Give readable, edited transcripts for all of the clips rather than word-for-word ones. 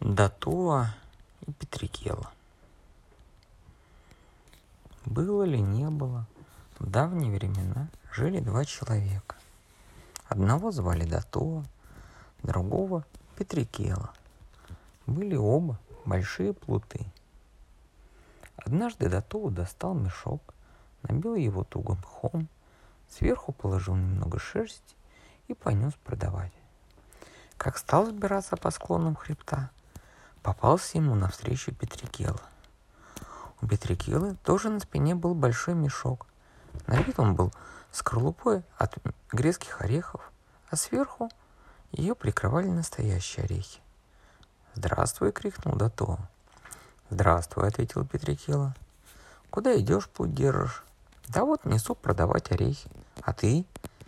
Датоа и Петрикела. Было ли, не было, в давние времена жили два человека. Одного звали Датоа, другого Петрикела. Были оба большие плуты. Однажды Датоа достал мешок, набил его тугим мхом, сверху положил немного шерсти и понес продавать. Как стал взбираться по склонам хребта, попался ему навстречу Петрикела. У Петрикелы тоже на спине был большой мешок. Набит он был скорлупой от грецких орехов, а сверху ее прикрывали настоящие орехи. «Здравствуй!» — крикнул Датоа. «Здравствуй!» — ответил Петрикела. «Куда идешь, путь держишь?» «Да вот несу продавать орехи. А ты?»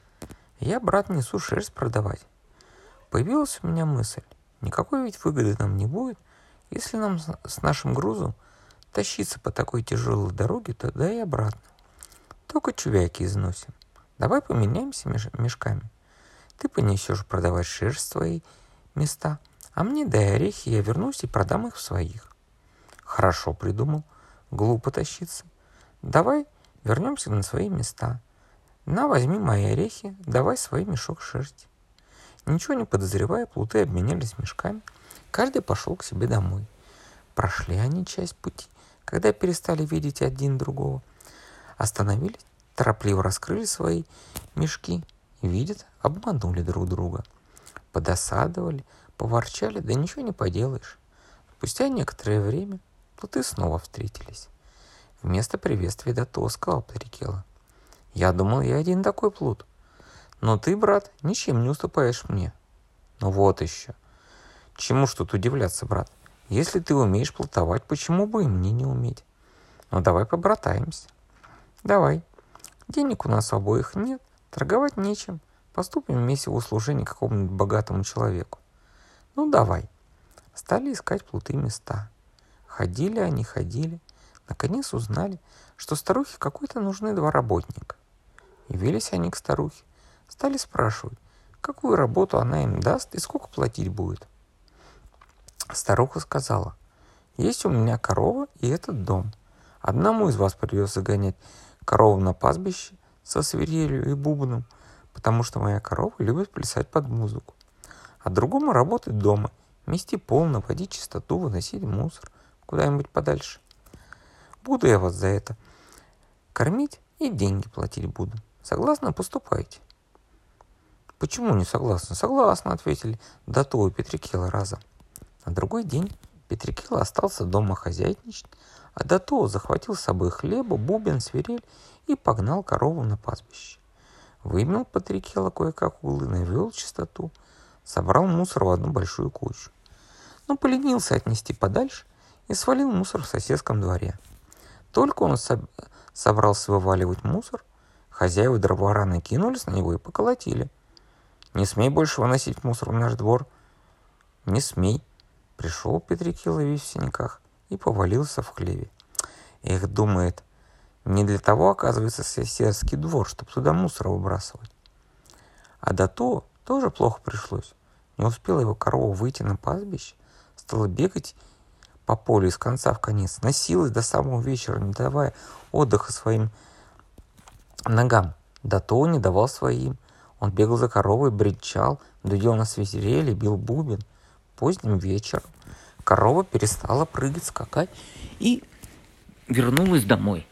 «Я, брат, несу шерсть продавать. Появилась у меня мысль. Никакой ведь выгоды нам не будет, если нам с нашим грузом тащиться по такой тяжелой дороге туда и обратно. Только чувяки износим. Давай поменяемся мешками. Ты понесешь продавать шерсть в свои места, а мне дай орехи, я вернусь и продам их в своих». «Хорошо придумал. Глупо тащиться. Давай вернемся на свои места. На, возьми мои орехи, давай свой мешок шерсти». Ничего не подозревая, плуты обменялись мешками. Каждый пошел к себе домой. Прошли они часть пути, когда перестали видеть один другого. Остановились, торопливо раскрыли свои мешки и, видят, обманули друг друга. Подосадовали, поворчали, да ничего не поделаешь. Спустя некоторое время плуты снова встретились. Вместо приветствия Датоа сказал Петрикела: «Я думал, я один такой плут. Но ты, брат, ничем не уступаешь мне». «Ну вот еще. Чему ж тут удивляться, брат? Если ты умеешь плутовать, почему бы и мне не уметь? Ну давай побратаемся». «Давай. Денег у нас обоих нет, торговать нечем. Поступим вместе в услужение какому-нибудь богатому человеку». «Ну давай». Стали искать плуты места. Ходили они, ходили. Наконец узнали, что старухе какой-то нужны два работника. Явились они к старухе. Стали спрашивать, какую работу она им даст и сколько платить будет. Старуха сказала: «Есть у меня корова и этот дом. Одному из вас придется гонять корову на пастбище со свирелью и бубном, потому что моя корова любит плясать под музыку. А другому работать дома, мести пол, наводить чистоту, выносить мусор куда-нибудь подальше. Буду я вас за это кормить и деньги платить буду. Согласны? Поступайте». «Почему не согласны?» «Согласны», — ответили Датоа и Петрикела разом. На другой день Петрикела остался дома хозяйничать, а Датоа захватил с собой хлеба, бубен, свирель и погнал корову на пастбище. Вымел Петрикела кое-как углы, навел чистоту, собрал мусор в одну большую кучу. Но поленился отнести подальше и свалил мусор в соседском дворе. Только он собрался вываливать мусор, хозяева дровара накинулись на него и поколотили. «Не смей больше выносить мусор в наш двор». «Не смей». Пришел Петрикела весь в синяках и повалился в хлеве. Эх, думает, не для того, оказывается, соседский двор, чтобы туда мусор выбрасывать. А Датоа тоже плохо пришлось. Не успела его корова выйти на пастбище, стала бегать по полю из конца в конец, носилась до самого вечера, не давая отдыха своим ногам. Датоа не давал своим. Он бегал за коровой, бренчал, дудел на свирели, бил бубен. Поздним вечером корова перестала прыгать, скакать и вернулась домой.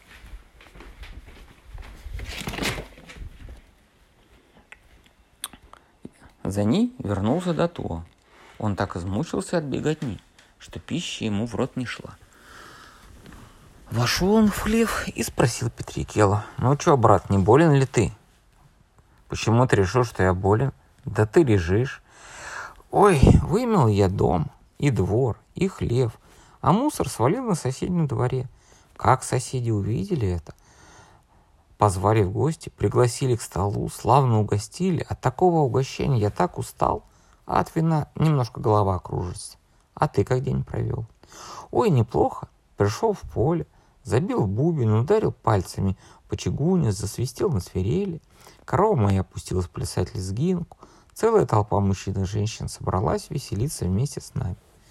За ней вернулся Датоа. Он так измучился от беготни, что пища ему в рот не шла. Вошел он в хлев и спросил Петрикела: «Ну чё, брат, не болен ли ты?» «Почему ты решил, что я болен?» «Да ты лежишь». «Ой, вымел я дом, и двор, и хлев, а мусор свалил на соседнем дворе. Как соседи увидели это, позвали в гости, пригласили к столу, славно угостили. От такого угощения я так устал, а от вина немножко голова кружится. А ты как день провел?» «Ой, неплохо. Пришел в поле, забил бубен, ударил пальцами по чугуне, засвистел на свирели. Корова моя опустилась плясать лезгинку. Целая толпа мужчин и женщин собралась веселиться вместе с нами.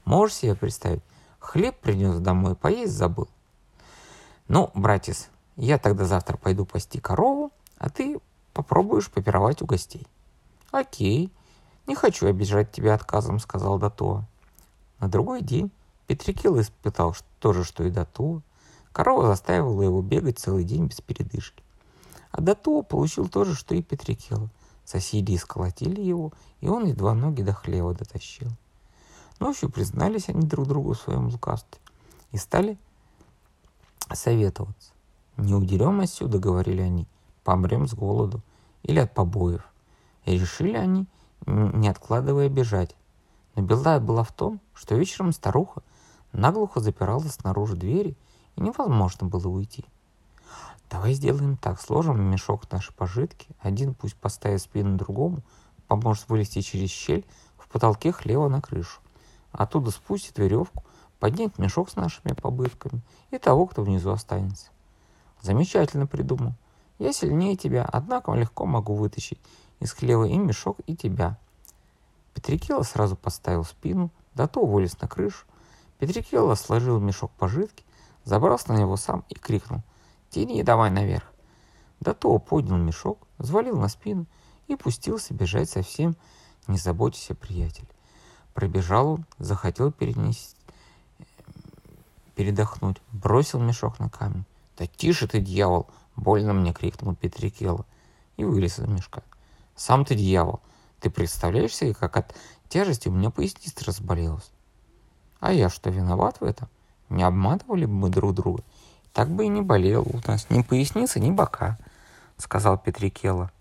Можешь себе представить? Хлеб принес домой, поесть забыл. Ну, братец, я тогда завтра пойду пасти корову, а ты попробуешь попировать у гостей. Окей, не хочу обижать тебя отказом, сказал Датоа. На другой день Петрикелла испытал то же, что и Датоа. Корова заставила его бегать целый день без передышки. А Датоа получил то же, что и Петрикелла. Соседи исколотили его, и он едва ноги до хлева дотащил. Ночью признались они друг другу в своем лукавстве и стали советоваться. «Не удерем отсюда, — говорили они, — помрем с голоду или от побоев». И решили они, не откладывая, бежать. Но беда была в том, что вечером старуха наглухо запирала снаружи двери, и невозможно было уйти. «Давай сделаем так, сложим в мешок наши пожитки, один пусть поставит спину другому, поможет вылезти через щель в потолке хлева на крышу, оттуда спустит веревку, поднимет мешок с нашими побытками и того, кто внизу останется». «Замечательно придумал. Я сильнее тебя, однако легко могу вытащить из хлева и мешок, и тебя». Петрикелла сразу подставил спину, Датоа вылез на крышу. Петрикелла сложил мешок пожитки, забрался на него сам и крикнул: «Тяни давай наверх». Датоа поднял мешок, взвалил на спину и пустился бежать совсем, не заботясь о приятеле. Пробежал он, захотел передохнуть, бросил мешок на камень. «Да тише ты, дьявол!» — больно мне крикнул Петрикелла и вылез из мешка. «Сам ты дьявол! Ты представляешь себе, как от тяжести у меня поясница разболелась?» «А я что, виноват в этом? Не обманывали бы мы друг друга? Так бы и не болел у нас ни поясница, ни бока», — сказал Петрикелла.